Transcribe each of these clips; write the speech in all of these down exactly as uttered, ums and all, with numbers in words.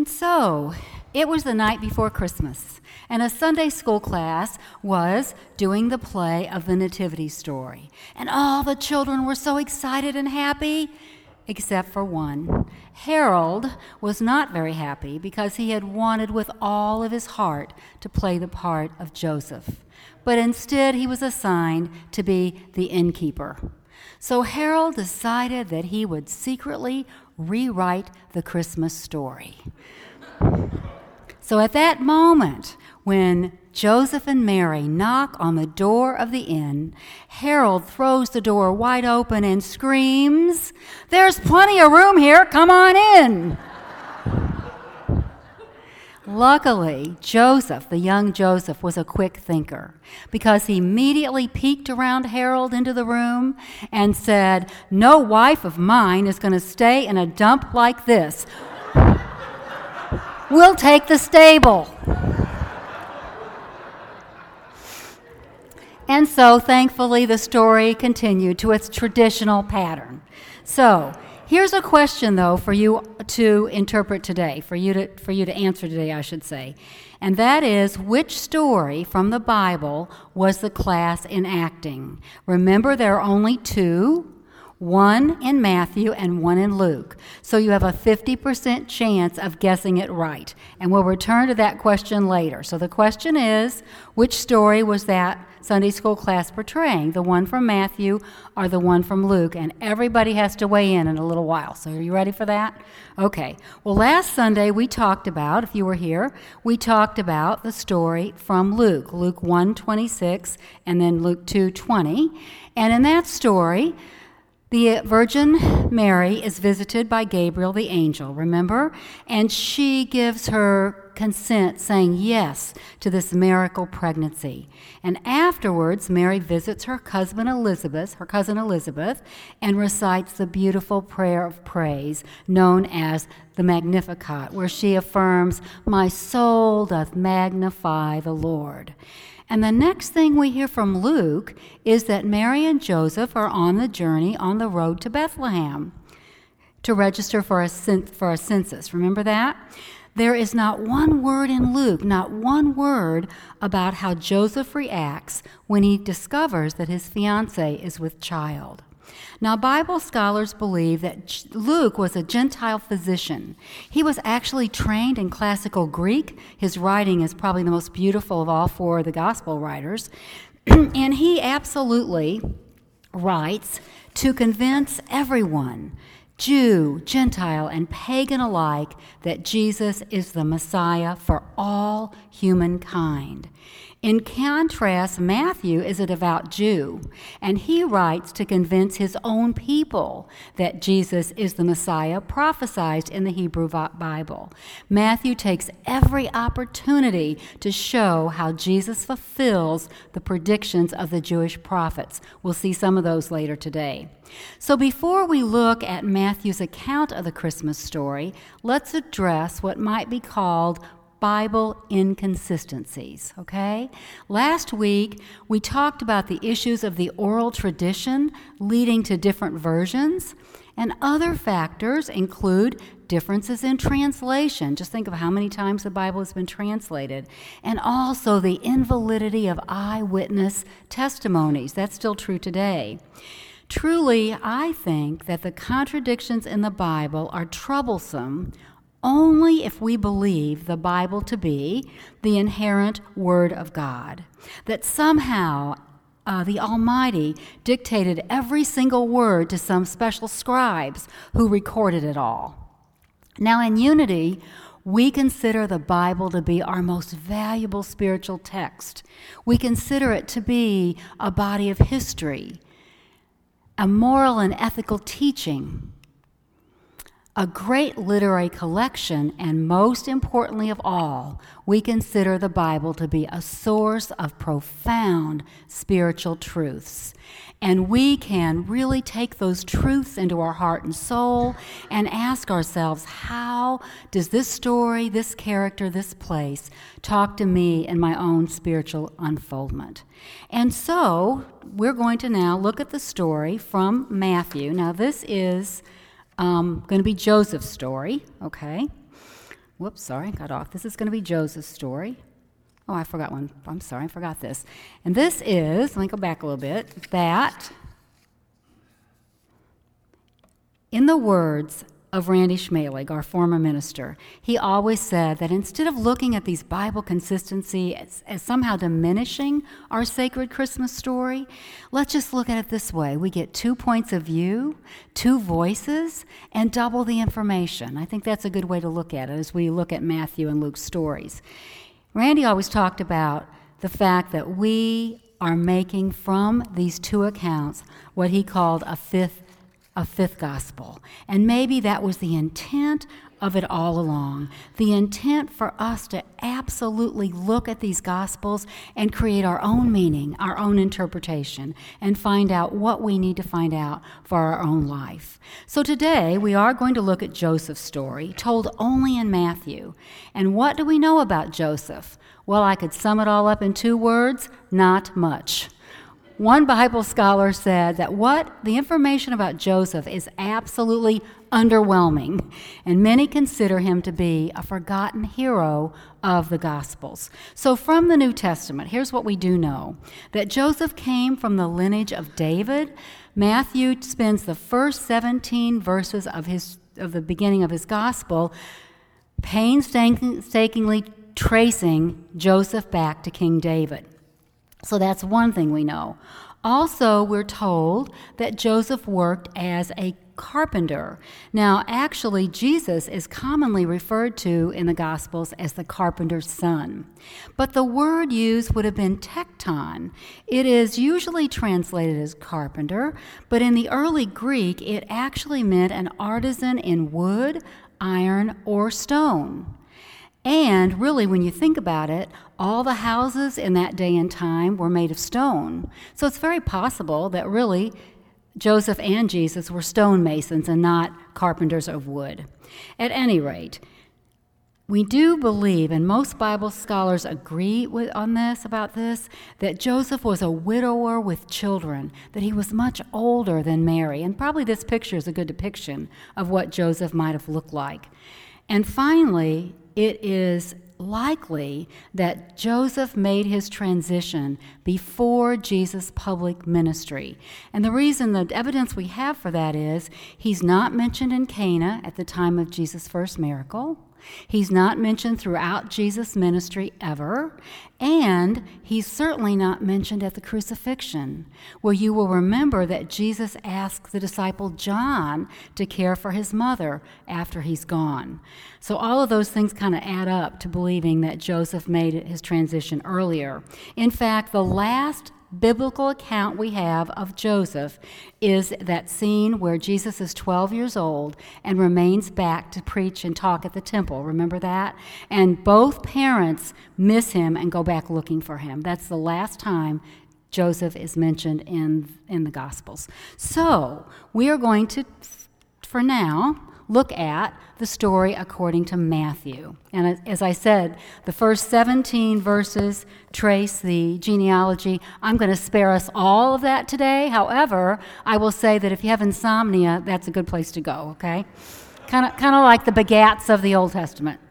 so, it was the night before Christmas, and a Sunday school class was doing the play of the Nativity story. And all the children were so excited and happy, except for one. Harold was not very happy because he had wanted with all of his heart to play the part of Joseph. But instead, he was assigned to be the innkeeper. So Harold decided that he would secretly rewrite the Christmas story. So at that moment, when Joseph and Mary knock on the door of the inn, Harold throws the door wide open and screams, "There's plenty of room here, come on in." Luckily, Joseph, the young Joseph, was a quick thinker because he immediately peeked around Harold into the room and said, "No wife of mine is going to stay in a dump like this. We'll take the stable." And so, thankfully, the story continued to its traditional pattern. So, here's a question, though, for you to interpret today, for you to for you to answer today, I should say. And that is, which story from the Bible was the class enacting? Remember, there are only two, one in Matthew and one in Luke. So you have a fifty percent chance of guessing it right. And we'll return to that question later. So the question is, which story was that Sunday school class portraying, the one from Matthew or the one from Luke? And everybody has to weigh in in a little while. So are you ready for that? Okay. Well, last Sunday we talked about, if you were here, we talked about the story from Luke, Luke one twenty-six and then Luke two twenty. And in that story, the Virgin Mary is visited by Gabriel the angel, remember? And she gives her consent, saying yes to this miracle pregnancy. And afterwards, Mary visits her cousin Elizabeth, her cousin Elizabeth, and recites the beautiful prayer of praise known as the Magnificat, where she affirms, "My soul doth magnify the Lord." And the next thing we hear from Luke is that Mary and Joseph are on the journey on the road to Bethlehem to register for a, for a census. Remember that? There is not one word in Luke, not one word about how Joseph reacts when he discovers that his fiancée is with child. Now, Bible scholars believe that Luke was a Gentile physician. He was actually trained in classical Greek. His writing is probably the most beautiful of all four of the gospel writers. And he absolutely writes to convince everyone, Jew, Gentile, and pagan alike, that Jesus is the Messiah for all humankind. In contrast, Matthew is a devout Jew, and he writes to convince his own people that Jesus is the Messiah prophesied in the Hebrew Bible. Matthew takes every opportunity to show how Jesus fulfills the predictions of the Jewish prophets. We'll see some of those later today. So before we look at Matthew's account of the Christmas story, let's address what might be called Bible inconsistencies, okay? Last week, we talked about the issues of the oral tradition leading to different versions, and other factors include differences in translation. Just think of how many times the Bible has been translated, and also the invalidity of eyewitness testimonies. That's still true today. Truly, I think that the contradictions in the Bible are troublesome only if we believe the Bible to be the inherent Word of God, that somehow uh, the Almighty dictated every single word to some special scribes who recorded it all. Now, in Unity, we consider the Bible to be our most valuable spiritual text. We consider it to be a body of history, a moral and ethical teaching, a great literary collection, and most importantly of all, we consider the Bible to be a source of profound spiritual truths. And we can really take those truths into our heart and soul and ask ourselves, how does this story, this character, this place talk to me in my own spiritual unfoldment? And so we're going to now look at the story from Matthew. Now this is Um, going to be Joseph's story, okay? whoops, sorry, got off. This is going to be Joseph's story. Oh, I forgot one. I'm sorry, I forgot this. And this is, let me go back a little bit, that in the words of Randy Schmalig, our former minister, he always said that instead of looking at these Bible consistency as, as somehow diminishing our sacred Christmas story, let's just look at it this way. We get two points of view, two voices, and double the information. I think that's a good way to look at it as we look at Matthew and Luke's stories. Randy always talked about the fact that we are making from these two accounts what he called a fifth a fifth gospel. And maybe that was the intent of it all along. The intent for us to absolutely look at these gospels and create our own meaning, our own interpretation, and find out what we need to find out for our own life. So today we are going to look at Joseph's story, told only in Matthew. And what do we know about Joseph? Well, I could sum it all up in two words: not much. One Bible scholar said that what the information about Joseph is absolutely underwhelming, and many consider him to be a forgotten hero of the Gospels. So from the New Testament, here's what we do know: that Joseph came from the lineage of David. Matthew spends the first seventeen verses of his of the beginning of his Gospel painstakingly tracing Joseph back to King David. So that's one thing we know. Also, we're told that Joseph worked as a carpenter. Now, actually, Jesus is commonly referred to in the Gospels as the carpenter's son. But the word used would have been tekton. It is usually translated as carpenter, but in the early Greek, it actually meant an artisan in wood, iron, or stone. And really, when you think about it, all the houses in that day and time were made of stone. So it's very possible that really Joseph and Jesus were stonemasons and not carpenters of wood. At any rate, we do believe, and most Bible scholars agree with, on this, about this, that Joseph was a widower with children, that he was much older than Mary. And probably this picture is a good depiction of what Joseph might have looked like. And finally, it is likely that Joseph made his transition before Jesus' public ministry. And the reason, the evidence we have for that is he's not mentioned in Cana at the time of Jesus' first miracle. He's not mentioned throughout Jesus' ministry ever, and he's certainly not mentioned at the crucifixion, where you will remember that Jesus asked the disciple John to care for his mother after he's gone. So all of those things kind of add up to believing that Joseph made his transition earlier. In fact, the last biblical account we have of Joseph is that scene where Jesus is twelve years old and remains back to preach and talk at the temple. Remember that? And both parents miss him and go back looking for him. That's the last time Joseph is mentioned in, in the Gospels. So we are going to, for now, look at the story according to Matthew. And as I said, the first seventeen verses trace the genealogy. I'm going to spare us all of that today. However, I will say that if you have insomnia, that's a good place to go, okay? Kind of kind of like the begats of the Old Testament.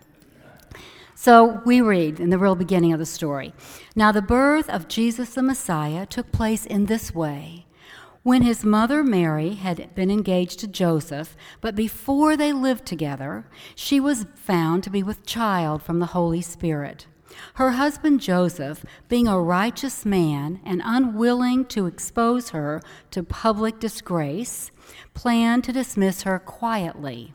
So we read in the real beginning of the story. Now the birth of Jesus the Messiah took place in this way. When his mother Mary had been engaged to Joseph, but before they lived together, she was found to be with child from the Holy Spirit. Her husband Joseph, being a righteous man and unwilling to expose her to public disgrace, planned to dismiss her quietly.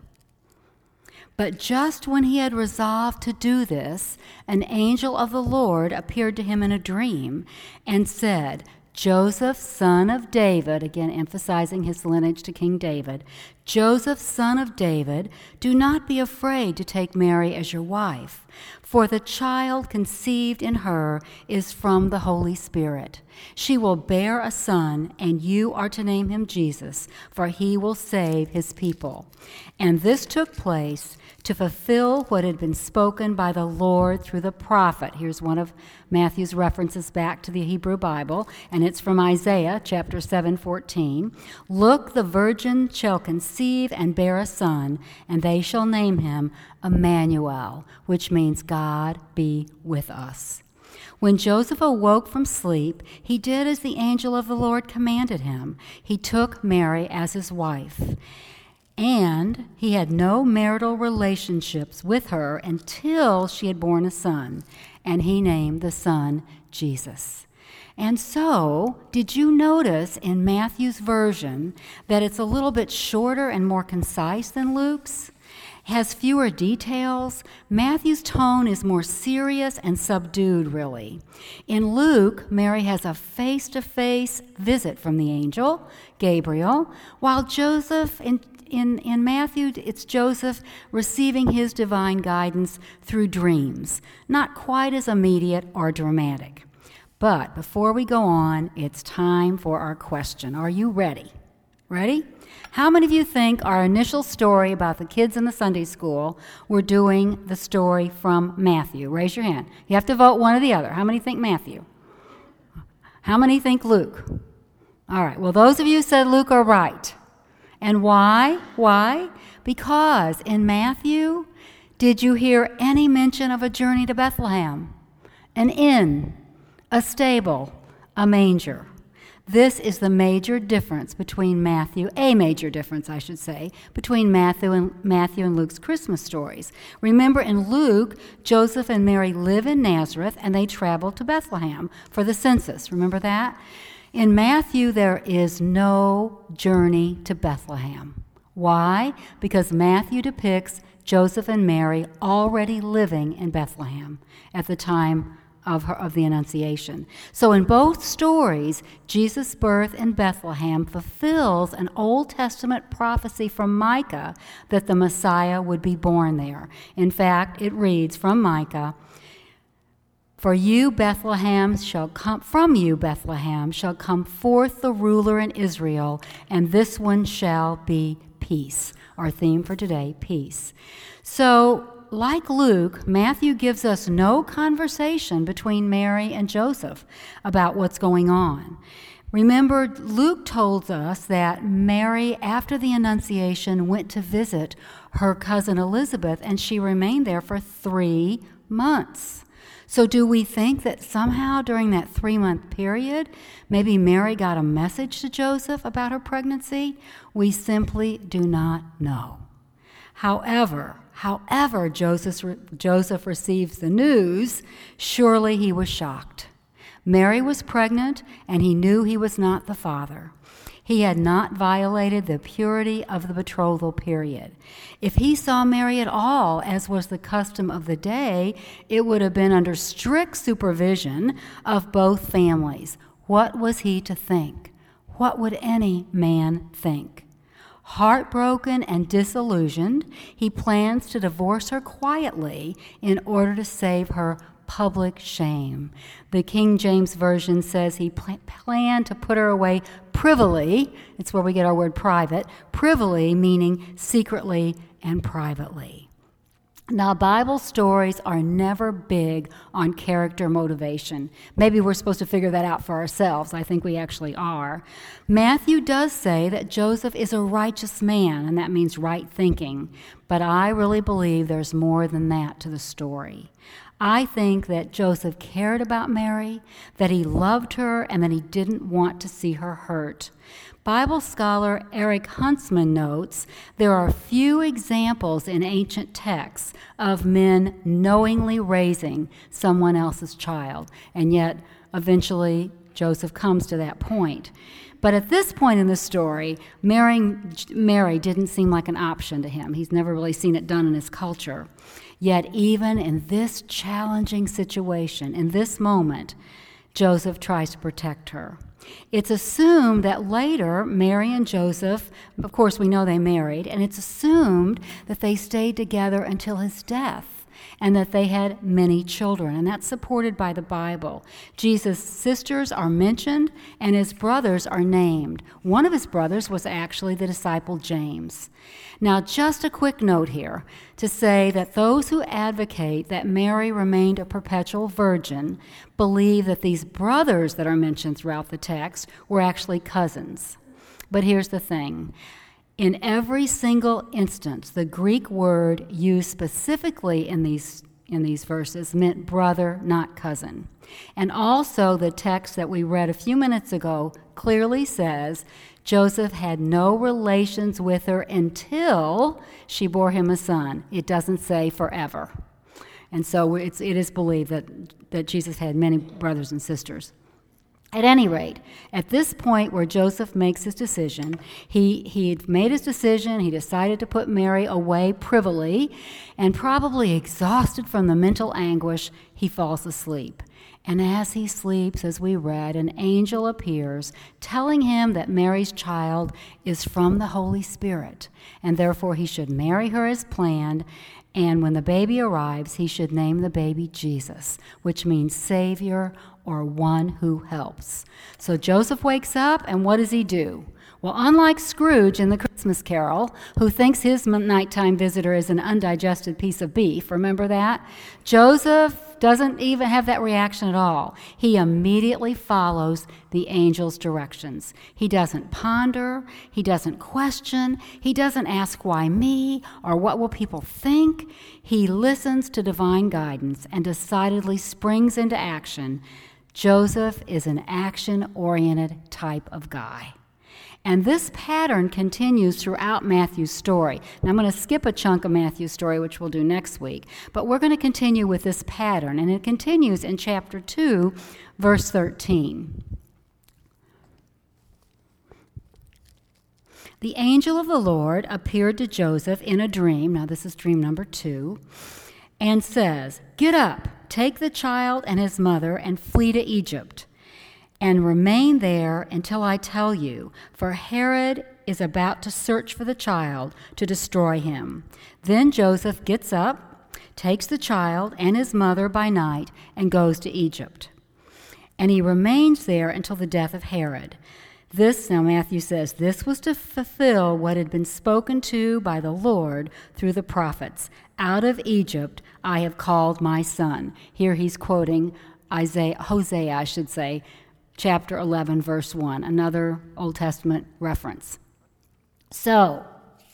But just when he had resolved to do this, an angel of the Lord appeared to him in a dream and said, Joseph, son of David, again emphasizing his lineage to King David, Joseph, son of David, do not be afraid to take Mary as your wife, For the child conceived in her is from the Holy Spirit. She will bear a son, and you are to name him Jesus, for he will save his people. And this took place to fulfill what had been spoken by the Lord through the prophet. Here's one of Matthew's references back to the Hebrew Bible, and it's from Isaiah chapter seven fourteen. Look, the virgin shall conceive and bear a son, and they shall name him Emmanuel, which means God be with us. When Joseph awoke from sleep, he did as the angel of the Lord commanded him. He took Mary as his wife. And he had no marital relationships with her until she had borne a son, and he named the son Jesus. And so, did you notice in Matthew's version that it's a little bit shorter and more concise than Luke's? Has fewer details. Matthew's tone is more serious and subdued, really. In Luke, Mary has a face-to-face visit from the angel, Gabriel, while Joseph, in, in, in Matthew, it's Joseph receiving his divine guidance through dreams. Not quite as immediate or dramatic. But before we go on, it's time for our question. Are you ready? Ready? How many of you think our initial story about the kids in the Sunday school were doing the story from Matthew? Raise your hand. You have to vote one or the other. How many think Matthew? How many think Luke? All right. Well, those of you who said Luke are right. And why? Why? Because in Matthew, did you hear any mention of a journey to Bethlehem? An inn, a stable, a manger. This is the major difference between Matthew, a major difference, I should say, between Matthew and Matthew and Luke's Christmas stories. Remember, in Luke, Joseph and Mary live in Nazareth, and they travel to Bethlehem for the census. Remember that? In Matthew, there is no journey to Bethlehem. Why? Because Matthew depicts Joseph and Mary already living in Bethlehem at the time Of, her, of the Annunciation. So in both stories, Jesus' birth in Bethlehem fulfills an Old Testament prophecy from Micah that the Messiah would be born there. In fact, it reads from Micah, For you, Bethlehem, shall come, from you, Bethlehem, shall come forth the ruler in Israel, and this one shall be peace. Our theme for today, peace. So, like Luke, Matthew gives us no conversation between Mary and Joseph about what's going on. Remember, Luke told us that Mary, after the Annunciation, went to visit her cousin Elizabeth, and she remained there for three months. So do we think that somehow during that three-month period, maybe Mary got a message to Joseph about her pregnancy? We simply do not know. However, However, Joseph, Joseph receives the news, surely he was shocked. Mary was pregnant, and he knew he was not the father. He had not violated the purity of the betrothal period. If he saw Mary at all, as was the custom of the day, it would have been under strict supervision of both families. What was he to think? What would any man think? Heartbroken and disillusioned, he plans to divorce her quietly in order to save her public shame. The King James Version says he pl- planned to put her away privily. It's where we get our word private. Privily meaning secretly and privately. Now, Bible stories are never big on character motivation. Maybe we're supposed to figure that out for ourselves. I think we actually are. Matthew does say that Joseph is a righteous man, and that means right thinking. But I really believe there's more than that to the story. I think that Joseph cared about Mary, that he loved her, and that he didn't want to see her hurt. Bible scholar Eric Huntsman notes there are few examples in ancient texts of men knowingly raising someone else's child, and yet eventually Joseph comes to that point. But at this point in the story, marrying Mary didn't seem like an option to him. He's never really seen it done in his culture. Yet even in this challenging situation, in this moment, Joseph tries to protect her. It's assumed that later Mary and Joseph, of course we know they married, and it's assumed that they stayed together until his death. and that they had many children, and that's supported by the Bible. Jesus' sisters are mentioned, and his brothers are named. One of his brothers was actually the disciple James. Now, just a quick note here to say that those who advocate that Mary remained a perpetual virgin believe that these brothers that are mentioned throughout the text were actually cousins. But here's the thing. In every single instance, the Greek word used specifically in these in these verses meant brother, not cousin. And also the text that we read a few minutes ago clearly says Joseph had no relations with her until she bore him a son. It doesn't say forever. And so it's, it is believed that, that Jesus had many brothers and sisters. At any rate, at this point where Joseph makes his decision, he he'd made his decision, he decided to put Mary away privily, and probably exhausted from the mental anguish, he falls asleep. And as he sleeps, as we read, an angel appears, telling him that Mary's child is from the Holy Spirit, and therefore he should marry her as planned, and when the baby arrives, he should name the baby Jesus, which means Savior or one who helps. So Joseph wakes up, and what does he do? Well, unlike Scrooge in the Christmas Carol, who thinks his nighttime visitor is an undigested piece of beef, remember that? Joseph doesn't even have that reaction at all. He immediately follows the angel's directions. He doesn't ponder, he doesn't question, he doesn't ask why me or what will people think. He listens to divine guidance and decidedly springs into action. Joseph is an action-oriented type of guy. And this pattern continues throughout Matthew's story. Now, I'm going to skip a chunk of Matthew's story, which we'll do next week, but we're going to continue with this pattern, and it continues in chapter two, verse thirteen. The angel of the Lord appeared to Joseph in a dream, now this is dream number two, and says, "Get up, take the child and his mother, and flee to Egypt, and remain there until I tell you, for Herod is about to search for the child to destroy him." Then Joseph gets up, takes the child and his mother by night, and goes to Egypt. And he remains there until the death of Herod. This, now Matthew says, this was to fulfill what had been spoken to by the Lord through the prophets. "Out of Egypt I have called my son." Here he's quoting Isaiah, Hosea, I should say, chapter eleven, verse one, another Old Testament reference. So,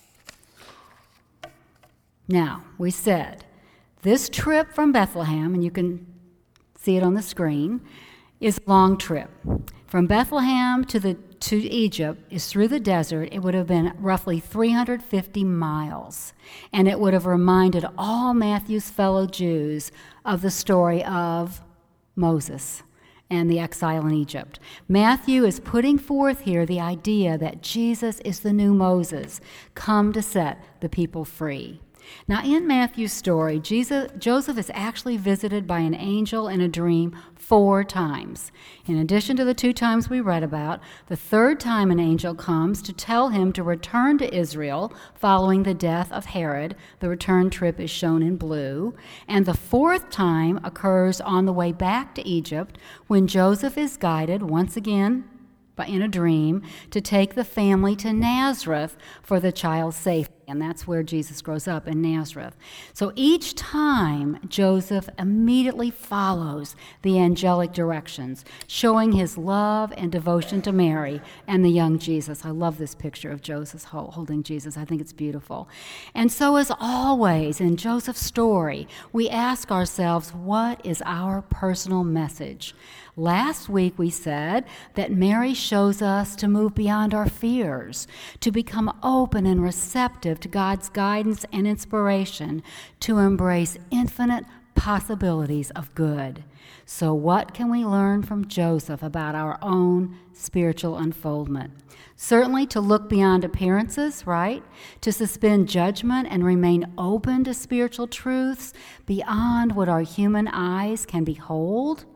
now, we said, this trip from Bethlehem, and you can see it on the screen, is a long trip. From Bethlehem to the to Egypt is through the desert. It would have been roughly three hundred fifty miles, and it would have reminded all Matthew's fellow Jews of the story of Moses and the exile in Egypt. Matthew is putting forth here the idea that Jesus is the new Moses, come to set the people free. Now, in Matthew's story, Jesus, Joseph is actually visited by an angel in a dream four times. In addition to the two times we read about, the third time an angel comes to tell him to return to Israel following the death of Herod. The return trip is shown in blue. And the fourth time occurs on the way back to Egypt when Joseph is guided once again in a dream to take the family to Nazareth for the child's safety. And that's where Jesus grows up, in Nazareth. So each time, Joseph immediately follows the angelic directions, showing his love and devotion to Mary and the young Jesus. I love this picture of Joseph holding Jesus. I think it's beautiful. And so, as always in Joseph's story, we ask ourselves, what is our personal message? Last week we said that Mary shows us to move beyond our fears, to become open and receptive to God's guidance and inspiration, to embrace infinite possibilities of good. So what can we learn from Joseph about our own spiritual unfoldment? Certainly to look beyond appearances, right? To suspend judgment and remain open to spiritual truths beyond what our human eyes can behold.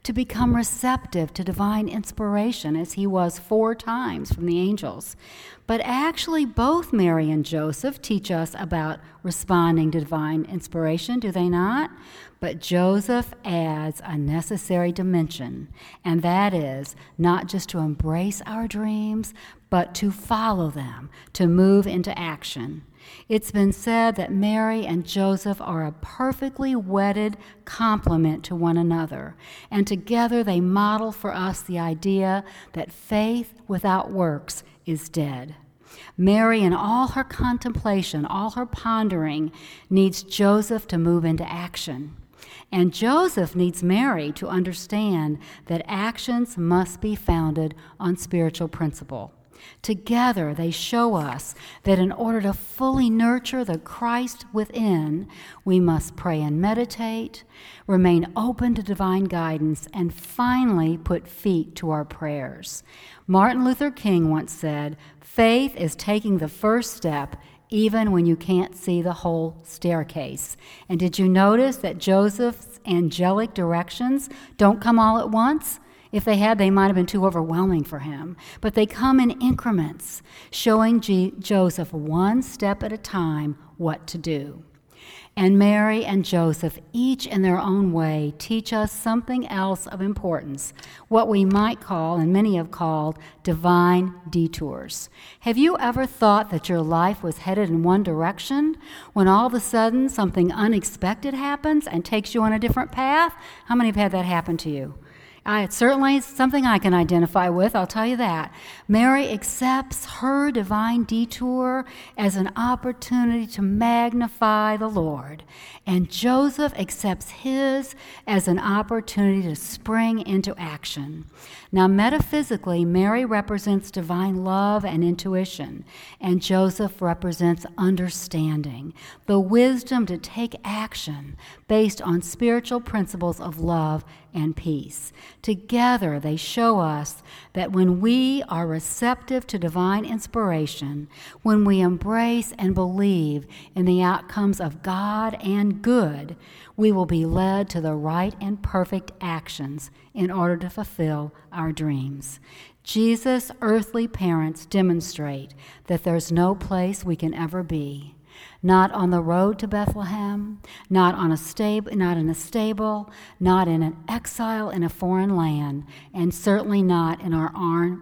to become receptive to divine inspiration, as he was four times from the angels. But actually, both Mary and Joseph teach us about responding to divine inspiration, do they not? But Joseph adds a necessary dimension, and that is not just to embrace our dreams, but to follow them, to move into action. It's been said that Mary and Joseph are a perfectly wedded complement to one another, and together they model for us the idea that faith without works is dead. Mary, in all her contemplation, all her pondering, needs Joseph to move into action. And Joseph needs Mary to understand that actions must be founded on spiritual principle. Together, they show us that in order to fully nurture the Christ within, we must pray and meditate, remain open to divine guidance, and finally put feet to our prayers. Martin Luther King once said, "Faith is taking the first step even when you can't see the whole staircase." And did you notice that Joseph's angelic directions don't come all at once? If they had, they might have been too overwhelming for him. But they come in increments, showing G- Joseph one step at a time what to do. And Mary and Joseph, each in their own way, teach us something else of importance, what we might call, and many have called, divine detours. Have you ever thought that your life was headed in one direction when all of a sudden something unexpected happens and takes you on a different path? How many have had that happen to you? I, it's certainly something I can identify with, I'll tell you that. Mary accepts her divine detour as an opportunity to magnify the Lord, and Joseph accepts his as an opportunity to spring into action. Now, metaphysically, Mary represents divine love and intuition, and Joseph represents understanding, the wisdom to take action based on spiritual principles of love and peace. Together, they show us that when we are receptive to divine inspiration, when we embrace and believe in the outcomes of God and good, we will be led to the right and perfect actions in order to fulfill our dreams. Jesus' earthly parents demonstrate that there's no place we can ever be. Not on the road to Bethlehem, not on a stable, not in a stable, not in an exile in a foreign land, and certainly not in our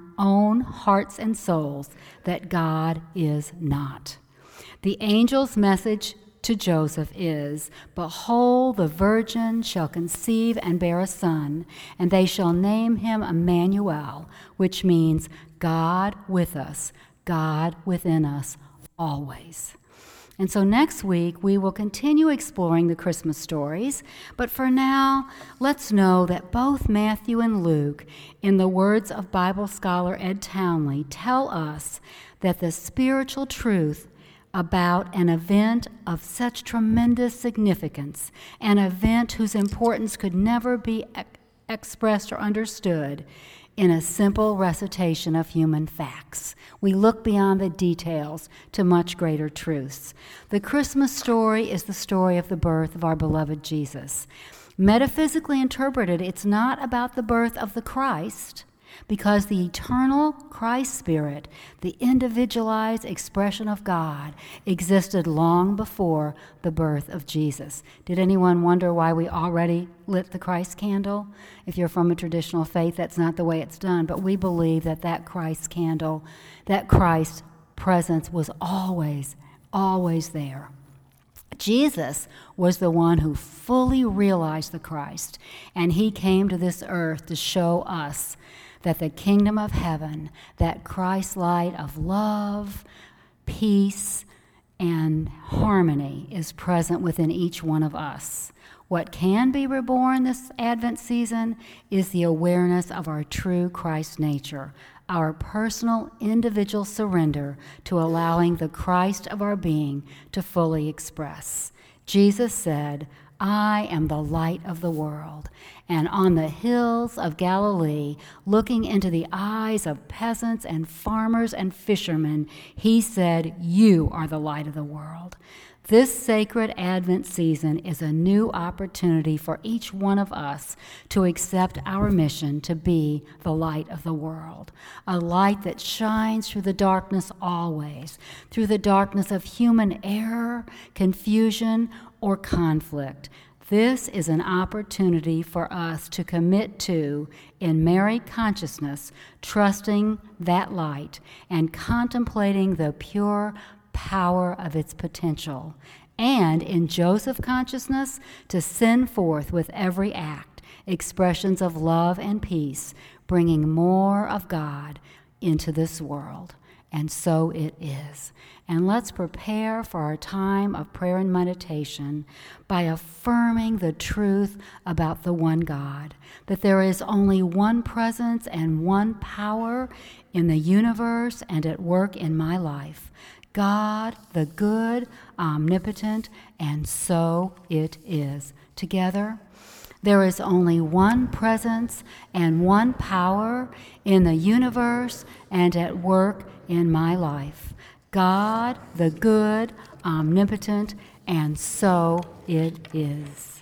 own hearts and souls, that God is not. The angel's message to Joseph is, "Behold, the virgin shall conceive and bear a son, and they shall name him Emmanuel," which means God with us, God within us always. And so next week, we will continue exploring the Christmas stories. But for now, let's know that both Matthew and Luke, in the words of Bible scholar Ed Townley, tell us that the spiritual truth about an event of such tremendous significance, an event whose importance could never be ex- expressed or understood, in a simple recitation of human facts. We look beyond the details to much greater truths. The Christmas story is the story of the birth of our beloved Jesus. Metaphysically interpreted, it's not about the birth of the Christ, because the eternal Christ Spirit, the individualized expression of God, existed long before the birth of Jesus. Did anyone wonder why we already lit the Christ candle? If you're from a traditional faith, that's not the way it's done, but we believe that that Christ candle, that Christ presence was always, always there. Jesus was the one who fully realized the Christ, and he came to this earth to show us that the kingdom of heaven, that Christ light of love, peace, and harmony is present within each one of us. What can be reborn this Advent season is the awareness of our true Christ nature, our personal individual surrender to allowing the Christ of our being to fully express. Jesus said, "I am the light of the world." And on the hills of Galilee, looking into the eyes of peasants and farmers and fishermen, he said, "You are the light of the world." This sacred Advent season is a new opportunity for each one of us to accept our mission to be the light of the world, a light that shines through the darkness always, through the darkness of human error, confusion, or conflict. This is an opportunity for us to commit to, in Mary consciousness, trusting that light and contemplating the pure power of its potential, and in Joseph consciousness, to send forth with every act expressions of love and peace, bringing more of God into this world. And so it is. And let's prepare for our time of prayer and meditation by affirming the truth about the one God, that there is only one presence and one power in the universe and at work in my life. God, the good, omnipotent, and so it is. Together, there is only one presence and one power in the universe and at work in my life. God, the good, omnipotent, and so it is.